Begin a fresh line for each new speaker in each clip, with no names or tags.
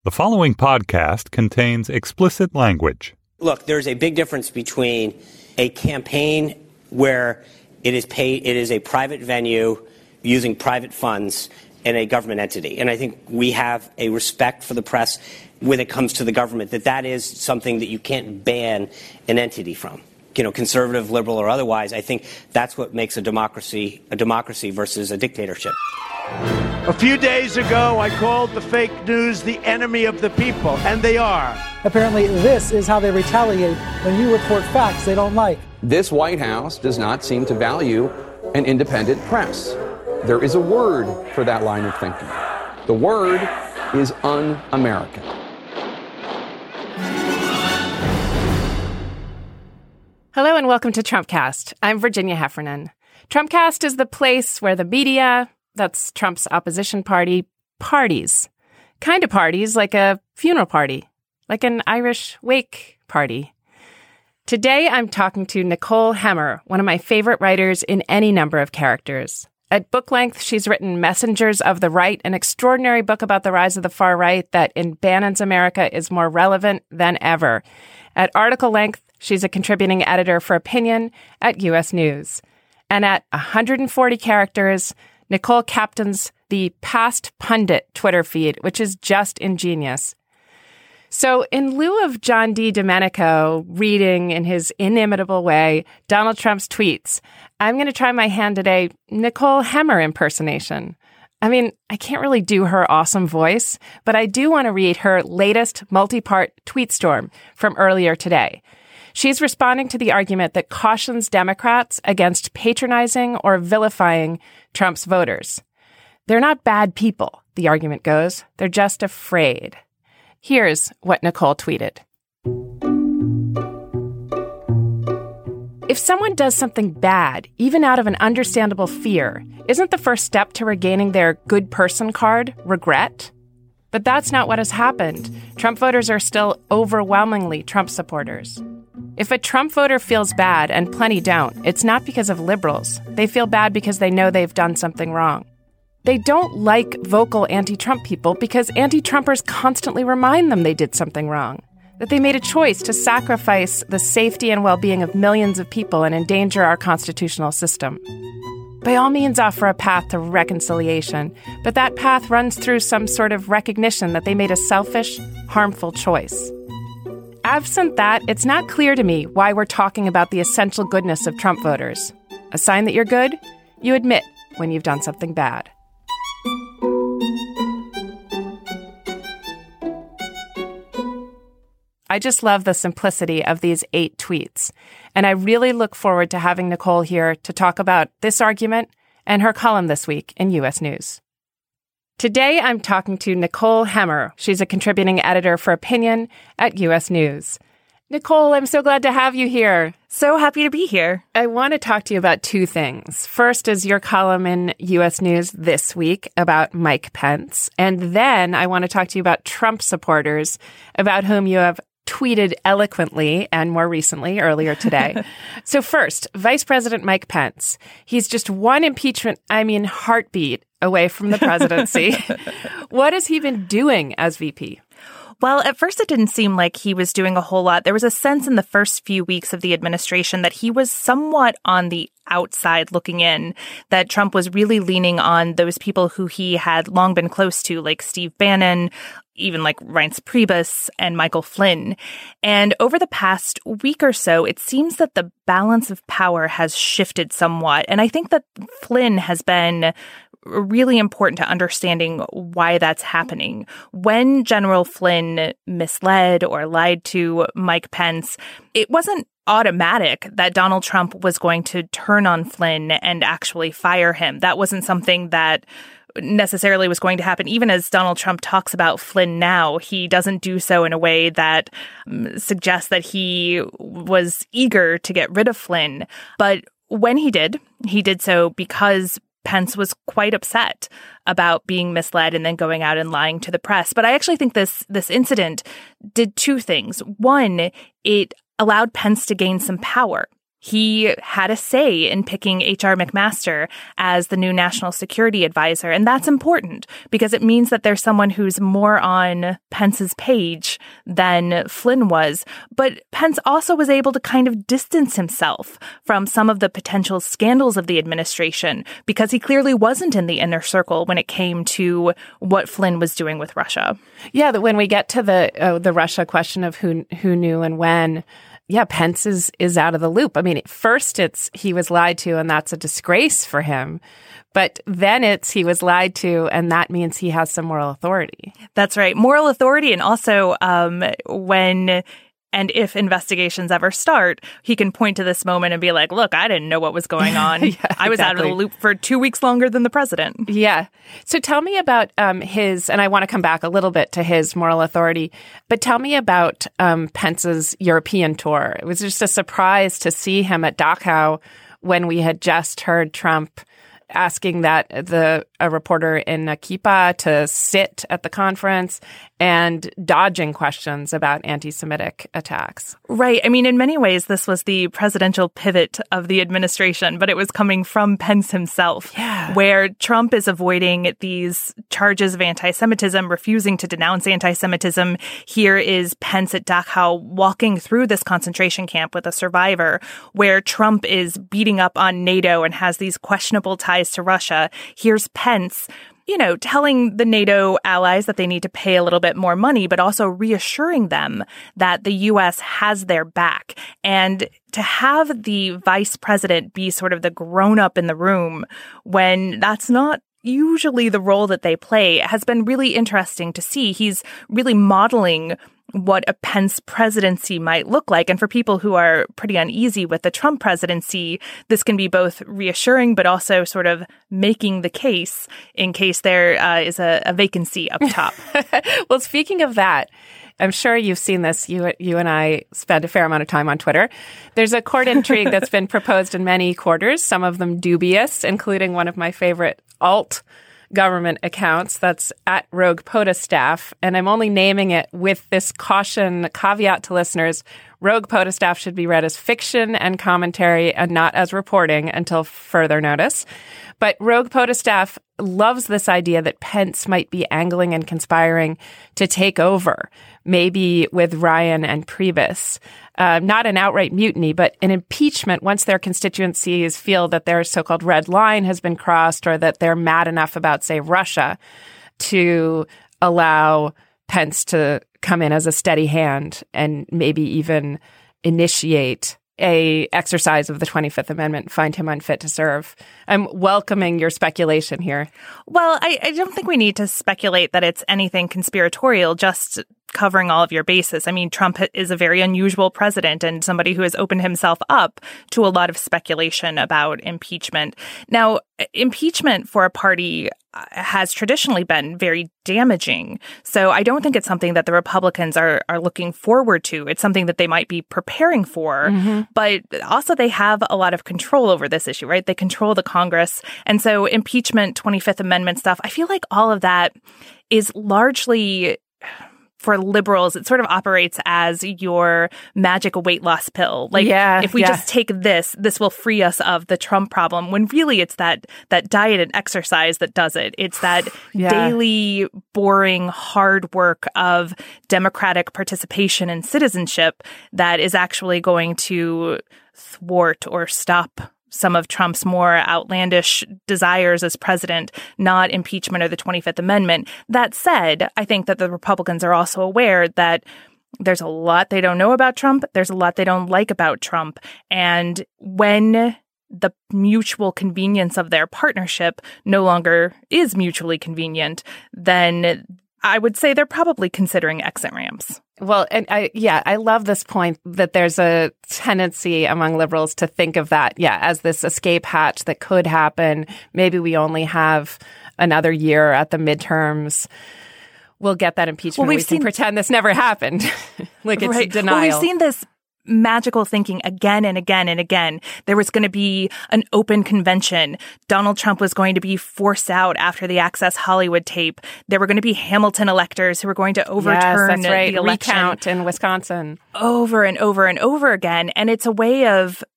The following podcast contains explicit language.
Look, there's a big difference between a campaign where it is a private venue using private funds and a government entity. And I think we have a respect for the press when it comes to the government, that is something that you can't ban an entity from. Conservative, liberal, or otherwise. I think that's what makes a democracy versus a dictatorship.
A few days ago, I called the fake news the enemy of the people, and they are.
Apparently, this is how they retaliate when you report facts they don't like.
This White House does not seem to value an independent press. There is a word for that line of thinking. The word is un-American.
Hello and welcome to Trumpcast. I'm Virginia Heffernan. Trumpcast is the place where the media, that's Trump's opposition party, parties. Kind of parties like a funeral party, like an Irish wake party. Today I'm talking to Nicole Hemmer, one of my favorite writers in any number of characters. At book length, she's written Messengers of the Right, an extraordinary book about the rise of the far right that in Bannon's America is more relevant than ever. At article length, she's a contributing editor for Opinion at U.S. News. And at 140 characters, Nicole captains the Past Pundit Twitter feed, which is just ingenious. So in lieu of John D. Domenico reading in his inimitable way Donald Trump's tweets, I'm going to try my hand at a Nicole Hemmer impersonation. I mean, I can't really do her awesome voice, but I do want to read her latest multi-part tweet storm from earlier today. She's responding to the argument that cautions Democrats against patronizing or vilifying Trump's voters. They're not bad people, the argument goes. They're just afraid. Here's what Nicole tweeted. If someone does something bad, even out of an understandable fear, isn't the first step to regaining their good person card regret? But that's not what has happened. Trump voters are still overwhelmingly Trump supporters. If a Trump voter feels bad, and plenty don't, it's not because of liberals. They feel bad because they know they've done something wrong. They don't like vocal anti-Trump people because anti-Trumpers constantly remind them they did something wrong, that they made a choice to sacrifice the safety and well-being of millions of people and endanger our constitutional system. By all means, offer a path to reconciliation, but that path runs through some sort of recognition that they made a selfish, harmful choice. Absent that, it's not clear to me why we're talking about the essential goodness of Trump voters. A sign that you're good? You admit when you've done something bad. I just love the simplicity of these 8 tweets, and I really look forward to having Nicole here to talk about this argument and her column this week in U.S. News. Today, I'm talking to Nicole Hemmer. She's a contributing editor for Opinion at U.S. News. Nicole, I'm so glad to have you here.
So happy to be here.
I want to talk to you about 2 things. First is your column in U.S. News this week about Mike Pence. And then I want to talk to you about Trump supporters, about whom you have tweeted eloquently and more recently, earlier today. So first, Vice President Mike Pence. He's just one heartbeat away from the presidency. What has he been doing as VP?
Well, at first it didn't seem like he was doing a whole lot. There was a sense in the first few weeks of the administration that he was somewhat on the outside looking in, that Trump was really leaning on those people who he had long been close to, like Steve Bannon, even like Reince Priebus and Michael Flynn. And over the past week or so, it seems that the balance of power has shifted somewhat. And I think that Flynn has been really important to understanding why that's happening. When General Flynn misled or lied to Mike Pence, it wasn't automatic that Donald Trump was going to turn on Flynn and actually fire him. That wasn't something that necessarily was going to happen. Even as Donald Trump talks about Flynn now, he doesn't do so in a way that suggests that he was eager to get rid of Flynn. But when he did so because Pence was quite upset about being misled and then going out and lying to the press. But I actually think this incident did 2 things. One, it allowed Pence to gain some power. he had a say in picking H.R. McMaster as the new national security advisor. And that's important because it means that there's someone who's more on Pence's page than Flynn was. But Pence also was able to kind of distance himself from some of the potential scandals of the administration because he clearly wasn't in the inner circle when it came to what Flynn was doing with Russia.
Yeah, when we get to the Russia question of who knew and when, yeah, Pence is out of the loop. I mean, at first he was lied to, and that's a disgrace for him. But then he was lied to, and that means he has some moral authority.
That's right. Moral authority. And also when and if investigations ever start, he can point to this moment and be like, look, I didn't know what was going on.
Yeah,
I was out of the loop for 2 weeks longer than the president.
Yeah. So tell me about his, and I want to come back a little bit to his moral authority, but tell me about Pence's European tour. It was just a surprise to see him at Dachau when we had just heard Trump asking a reporter in Kipa to sit at the conference and dodging questions about anti-Semitic attacks.
Right. I mean, in many ways, this was the presidential pivot of the administration, but it was coming from Pence himself, where Trump is avoiding these charges of anti-Semitism, refusing to denounce anti-Semitism. Here is Pence at Dachau walking through this concentration camp with a survivor, where Trump is beating up on NATO and has these questionable ties to Russia. Here's Pence, telling the NATO allies that they need to pay a little bit more money, but also reassuring them that the U.S. has their back. And to have the vice president be sort of the grown-up in the room when that's not usually the role that they play has been really interesting to see. He's really modeling what a Pence presidency might look like. And for people who are pretty uneasy with the Trump presidency, this can be both reassuring, but also sort of making the case in case there is a vacancy up top.
Well, speaking of that, I'm sure you've seen this. You and I spend a fair amount of time on Twitter. There's a court intrigue that's been proposed in many quarters, some of them dubious, including one of my favorite alt-government accounts that's at Rogue POTUS staff. And I'm only naming it with this caveat to listeners. Rogue POTUS staff should be read as fiction and commentary and not as reporting until further notice. But Rogue POTUS staff loves this idea that Pence might be angling and conspiring to take over, maybe with Ryan and Priebus. Not an outright mutiny, but an impeachment once their constituencies feel that their so-called red line has been crossed or that they're mad enough about, say, Russia to allow Pence to come in as a steady hand and maybe even initiate a exercise of the 25th Amendment, find him unfit to serve. I'm welcoming your speculation here.
Well, I don't think we need to speculate that it's anything conspiratorial, just covering all of your bases. I mean, Trump is a very unusual president and somebody who has opened himself up to a lot of speculation about impeachment. Now, impeachment for a party has traditionally been very damaging. So I don't think it's something that the Republicans are looking forward to. It's something that they might be preparing for. Mm-hmm. But also they have a lot of control over this issue, right? They control the Congress. And so impeachment, 25th Amendment stuff, I feel like all of that is largely, for liberals, it sort of operates as your magic weight loss pill. Like, if we just take this will free us of the Trump problem, when really it's that diet and exercise that does it. It's that daily, boring, hard work of democratic participation and citizenship that is actually going to thwart or stop some of Trump's more outlandish desires as president, not impeachment or the 25th Amendment. That said, I think that the Republicans are also aware that there's a lot they don't know about Trump. There's a lot they don't like about Trump. And when the mutual convenience of their partnership no longer is mutually convenient, then I would say they're probably considering exit ramps.
Well, and I love this point that there's a tendency among liberals to think of that, as this escape hatch that could happen. Maybe we only have another year at the midterms. We'll get that impeachment. We can pretend this never happened. Like it's denial.
Well, we've seen this magical thinking again and again and again. There was going to be an open convention. Donald Trump was going to be forced out after the Access Hollywood tape. There were going to be Hamilton electors who were going to overturn the election.
Recount in Wisconsin.
Over and over and over again. And it's a way of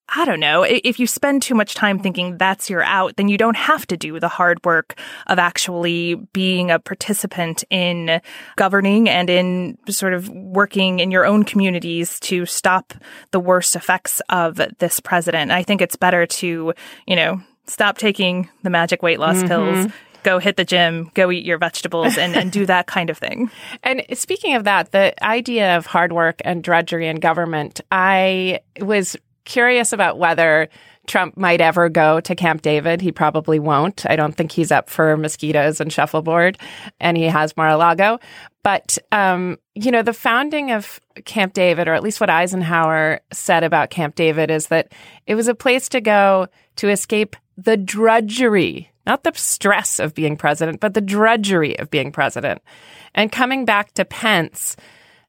I don't know, if you spend too much time thinking that's your out, then you don't have to do the hard work of actually being a participant in governing and in sort of working in your own communities to stop the worst effects of this president. I think it's better to, stop taking the magic weight loss pills, go hit the gym, go eat your vegetables, and do that kind of thing.
And speaking of that, the idea of hard work and drudgery in government, I was curious about whether Trump might ever go to Camp David. He probably won't. I don't think he's up for mosquitoes and shuffleboard, and he has Mar-a-Lago. But, the founding of Camp David, or at least what Eisenhower said about Camp David, is that it was a place to go to escape the drudgery, not the stress of being president, but the drudgery of being president. And coming back to Pence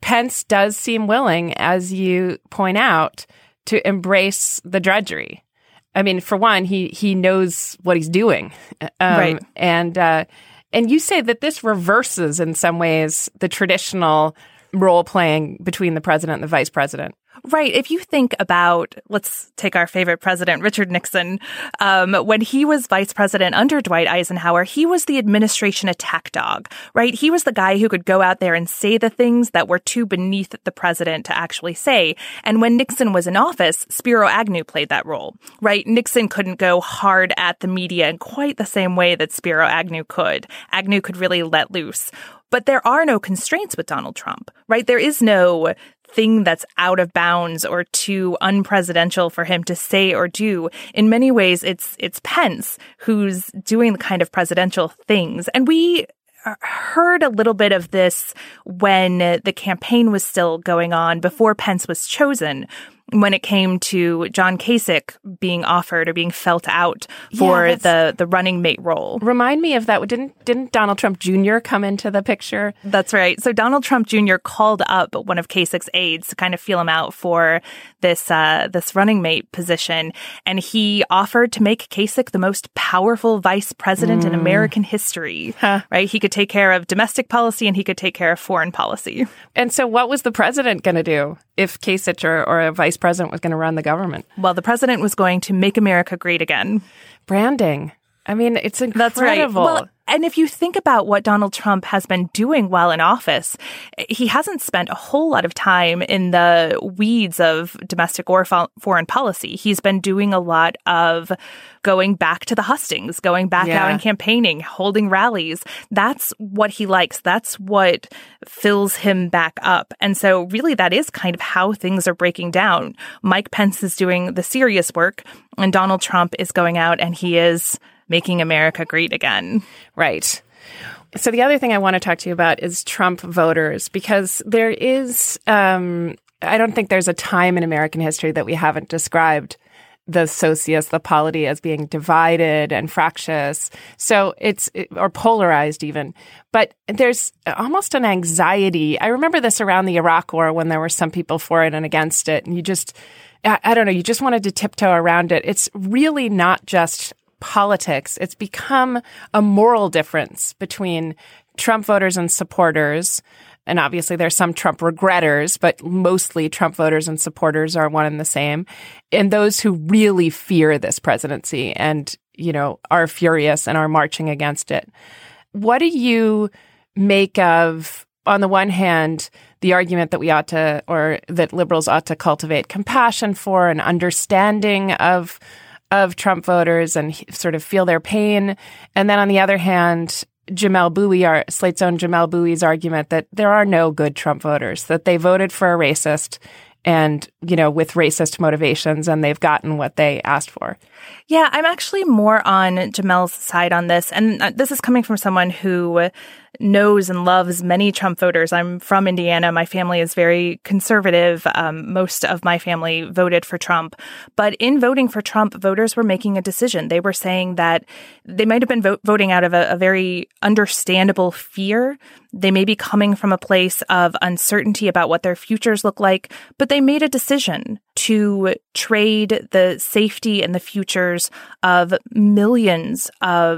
does seem willing, as you point out, to embrace the drudgery. I mean, for one, he knows what he's doing.
Right.
And you say that this reverses in some ways the traditional role playing between the president and the vice president.
Right. If you think about, let's take our favorite president, Richard Nixon, when he was vice president under Dwight Eisenhower, he was the administration attack dog, right? He was the guy who could go out there and say the things that were too beneath the president to actually say. And when Nixon was in office, Spiro Agnew played that role, right? Nixon couldn't go hard at the media in quite the same way that Spiro Agnew could. Agnew could really let loose. But there are no constraints with Donald Trump, right? There is no thing that's out of bounds or too unpresidential for him to say or do. In many ways, it's Pence who's doing the kind of presidential things. And we heard a little bit of this when the campaign was still going on before Pence was chosen, when it came to John Kasich being offered or being felt out for the running mate role.
Remind me of that. Didn't Donald Trump Jr. come into the picture?
That's right. So Donald Trump Jr. called up one of Kasich's aides to kind of feel him out for this running mate position, and he offered to make Kasich the most powerful vice president in American history. Right? He could take care of domestic policy and he could take care of foreign policy.
And so what was the president going to do if Kasich or a vice president was going to run the government?
Well, the president was going to make America great again.
Branding. I mean, it's incredible.
That's right. Well, and if you think about what Donald Trump has been doing while in office, he hasn't spent a whole lot of time in the weeds of domestic or foreign policy. He's been doing a lot of going back to the hustings, going back out and campaigning, holding rallies. That's what he likes. That's what fills him back up. And so really that is kind of how things are breaking down. Mike Pence is doing the serious work, and Donald Trump is going out and he is making America great again.
Right. So the other thing I want to talk to you about is Trump voters, because there is, I don't think there's a time in American history that we haven't described the socius, the polity, as being divided and fractious. So or polarized even. But there's almost an anxiety. I remember this around the Iraq War when there were some people for it and against it. And you just, I don't know, you just wanted to tiptoe around it. It's really not just politics. It's become a moral difference between Trump voters and supporters. And obviously there's some Trump regretters, but mostly Trump voters and supporters are one and the same. And those who really fear this presidency and, are furious and are marching against it. What do you make of, on the one hand, the argument that we ought to, or that liberals ought to cultivate compassion for and understanding of Trump voters and sort of feel their pain. And then on the other hand, Jamelle Bouie, Slate's own Jamelle Bouie's argument that there are no good Trump voters, that they voted for a racist and, with racist motivations, and they've gotten what they asked for.
Yeah, I'm actually more on Jamelle's side on this. And this is coming from someone who knows and loves many Trump voters. I'm from Indiana. My family is very conservative. Most of my family voted for Trump. But in voting for Trump, voters were making a decision. They were saying that they might have been voting out of a very understandable fear. They may be coming from a place of uncertainty about what their futures look like, but they made a decision to trade the safety and the futures of millions of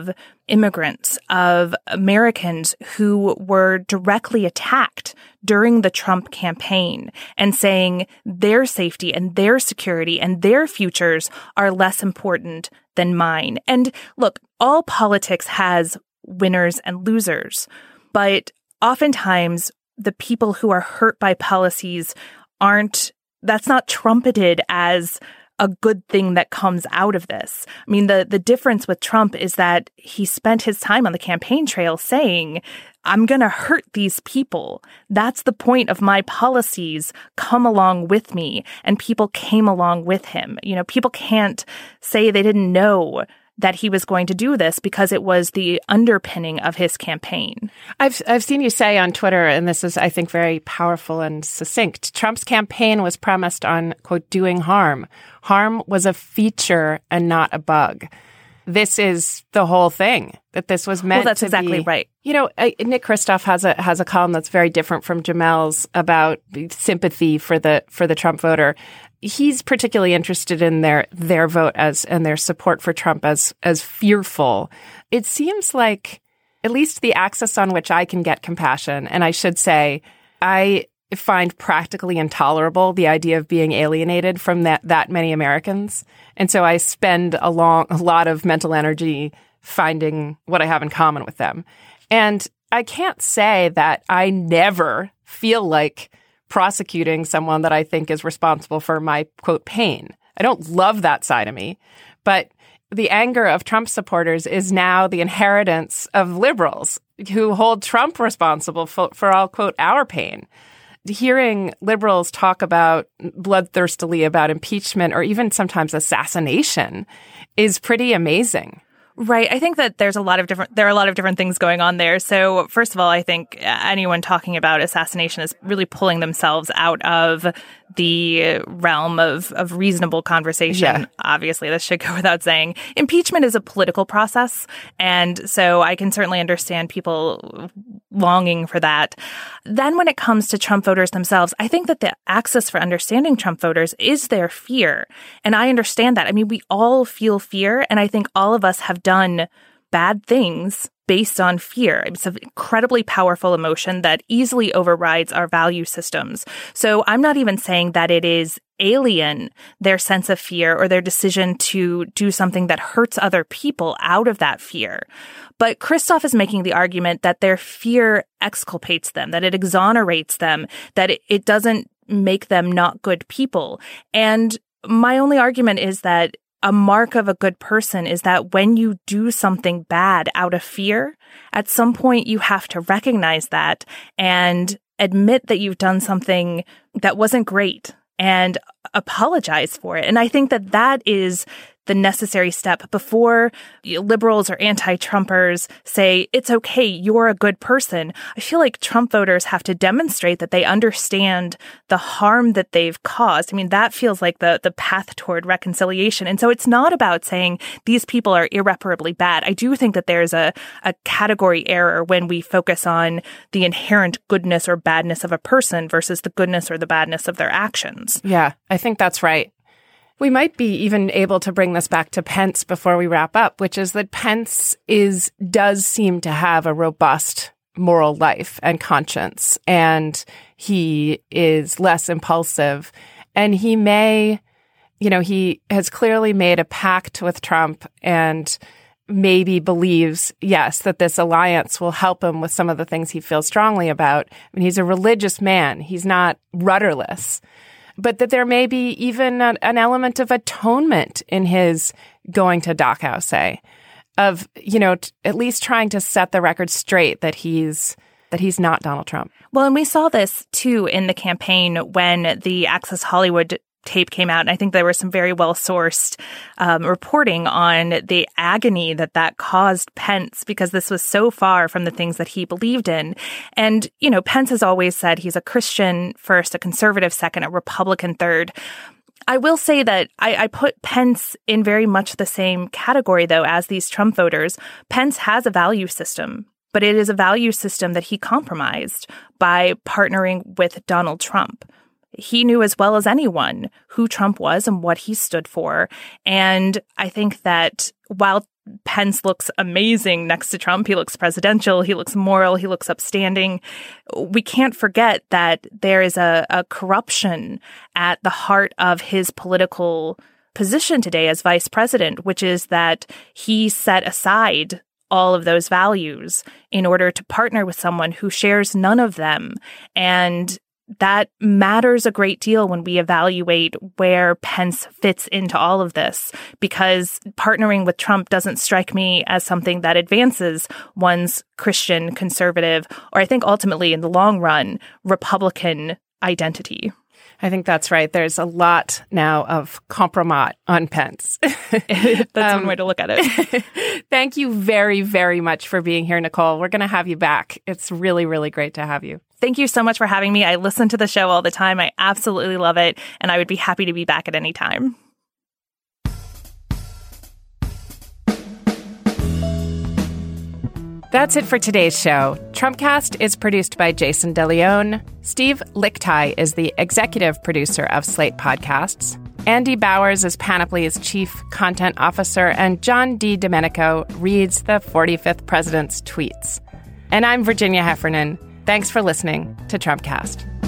immigrants, of Americans who were directly attacked during the Trump campaign and saying their safety and their security and their futures are less important than mine. And look, all politics has winners and losers, but oftentimes the people who are hurt by policies that's not trumpeted as a good thing that comes out of this. I mean, the difference with Trump is that he spent his time on the campaign trail saying, I'm going to hurt these people. That's the point of my policies. Come along with me. And people came along with him. You know, people can't say they didn't know that he was going to do this because it was the underpinning of his campaign.
I've seen you say on Twitter, and this is, I think, very powerful and succinct, Trump's campaign was premised on, quote, doing harm. Harm was a feature and not a bug. This is the whole thing, that this was meant to be. Well,
that's exactly right.
You know, Nick Kristof has a column that's very different from Jamel's about sympathy for the Trump voter. He's particularly interested in their vote and their support for Trump as fearful. It seems like at least the axis on which I can get compassion, and I should say, I find practically intolerable the idea of being alienated from that many Americans. And so I spend a lot of mental energy finding what I have in common with them. And I can't say that I never feel like prosecuting someone that I think is responsible for my, quote, pain. I don't love that side of me, but the anger of Trump supporters is now the inheritance of liberals who hold Trump responsible for all, quote, our pain. Hearing liberals talk about bloodthirstily about impeachment or even sometimes assassination is pretty amazing.
Right. I think that there are a lot of different things going on there. So first of all, I think anyone talking about assassination is really pulling themselves out of the realm of reasonable conversation. Yeah. Obviously, this should go without saying. Impeachment is a political process. And so I can certainly understand people longing for that. Then when it comes to Trump voters themselves, I think that the axis for understanding Trump voters is their fear. And I understand that. I mean, we all feel fear. And I think all of us have done bad things based on fear. It's an incredibly powerful emotion that easily overrides our value systems. So I'm not even saying that it is alien, their sense of fear or their decision to do something that hurts other people out of that fear. But Kristof is making the argument that their fear exculpates them, that it exonerates them, that it doesn't make them not good people. And my only argument is that a mark of a good person is that when you do something bad out of fear, at some point you have to recognize that and admit that you've done something that wasn't great and apologize for it. And I think that that is the necessary step before liberals or anti-Trumpers say, it's okay, you're a good person. I feel like Trump voters have to demonstrate that they understand the harm that they've caused. I mean, that feels like the path toward reconciliation. And so it's not about saying these people are irreparably bad. I do think that there's a category error when we focus on the inherent goodness or badness of a person versus the goodness or the badness of their actions.
Yeah, I think that's right. We might be even able to bring this back to Pence before we wrap up, which is that Pence does seem to have a robust moral life and conscience, and he is less impulsive. And he he has clearly made a pact with Trump and maybe believes, yes, that this alliance will help him with some of the things he feels strongly about. I mean, he's a religious man. He's not rudderless. But that there may be even an element of atonement in his going to Dachau, say, of, at least trying to set the record straight that he's not Donald Trump.
Well, and we saw this, too, in the campaign when the Access Hollywood tape came out. And I think there was some very well-sourced reporting on the agony that caused Pence, because this was so far from the things that he believed in. And, Pence has always said he's a Christian first, a conservative second, a Republican third. I will say that I put Pence in very much the same category, though, as these Trump voters. Pence has a value system, but it is a value system that he compromised by partnering with Donald Trump. He knew as well as anyone who Trump was and what he stood for. And I think that while Pence looks amazing next to Trump. He looks presidential. He looks moral. He looks upstanding. We can't forget that there is a corruption at the heart of his political position today as vice president, which is that he set aside all of those values in order to partner with someone who shares none of them. And that matters a great deal when we evaluate where Pence fits into all of this, because partnering with Trump doesn't strike me as something that advances one's Christian, conservative, or I think ultimately in the long run, Republican identity.
I think that's right. There's a lot now of compromise on Pence.
That's one way to look at it.
Thank you very, very much for being here, Nicole. We're going to have you back. It's really, really great to have you.
Thank you so much for having me. I listen to the show all the time. I absolutely love it. And I would be happy to be back at any time.
That's it for today's show. Trumpcast is produced by Jason DeLeon. Steve Lickteig is the executive producer of Slate Podcasts. Andy Bowers is Panoply's chief content officer, and John D. Domenico reads the 45th president's tweets. And I'm Virginia Heffernan. Thanks for listening to Trumpcast.